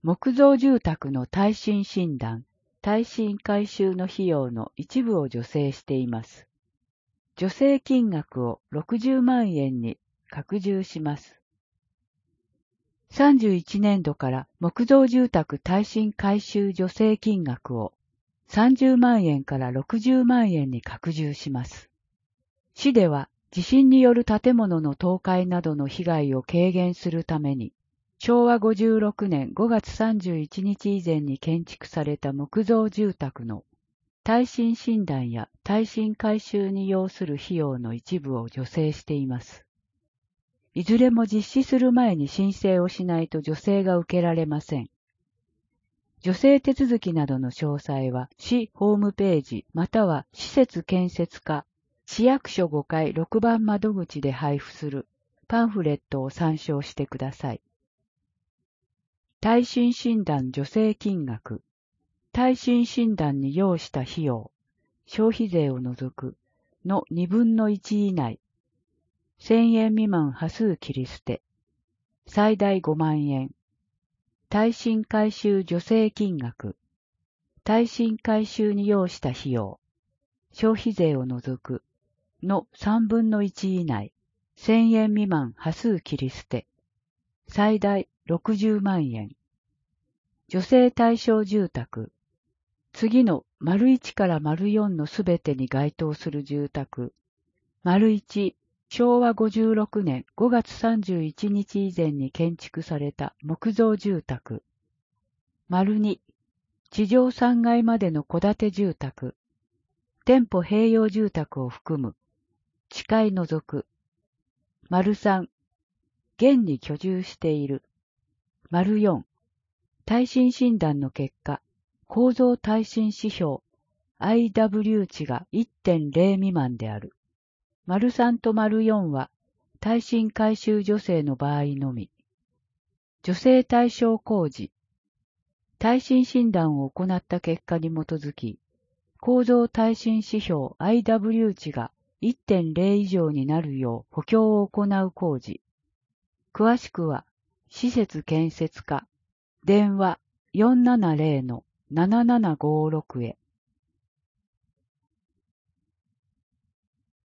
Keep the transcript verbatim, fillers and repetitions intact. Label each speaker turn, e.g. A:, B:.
A: 木造住宅の耐震診断、耐震改修の費用の一部を助成しています。助成金額をろくじゅうまんえんに拡充します。さんじゅういちねんどから木造住宅耐震改修助成金額をさんじゅうまんえんからろくじゅうまんえんに拡充します。市では地震による建物の倒壊などの被害を軽減するために、しょうわごじゅうろくねんごがつさんじゅういちにち以前に建築された木造住宅の耐震診断や耐震改修に要する費用の一部を助成しています。いずれも実施する前に申請をしないと助成が受けられません。助成手続きなどの詳細は市ホームページまたは施設建設課、市役所ごかいろくばん窓口で配布するパンフレットを参照してください。耐震診断助成金額、耐震診断に要した費用、消費税を除くのにぶんのいち以内、せんえん未満端数切り捨て、最大ごまんえん。耐震改修助成金額、耐震改修に要した費用、消費税を除くのさんぶんのいち以内、せんえん未満端数切り捨て、最大ろくじゅうまんえん。助成対象住宅、次の丸いちから丸よんのすべてに該当する住宅、丸いち、しょうわごじゅうろくねんごがつさんじゅういちにち以前に建築された木造住宅、丸に、地上さんがいまでの戸建て住宅、店舗併用住宅を含む、地階除く、丸さん、現に居住している、丸よん、耐震診断の結果、構造耐震指標 アイダブリュー 値が いってんゼロ 未満である。丸さんと丸よんは耐震改修助成の場合のみ。助成対象工事。耐震診断を行った結果に基づき、構造耐震指標 アイダブリュー 値が いってんゼロ 以上になるよう補強を行う工事。詳しくは、施設建設課、電話 よんななゼロのななななごろく へ。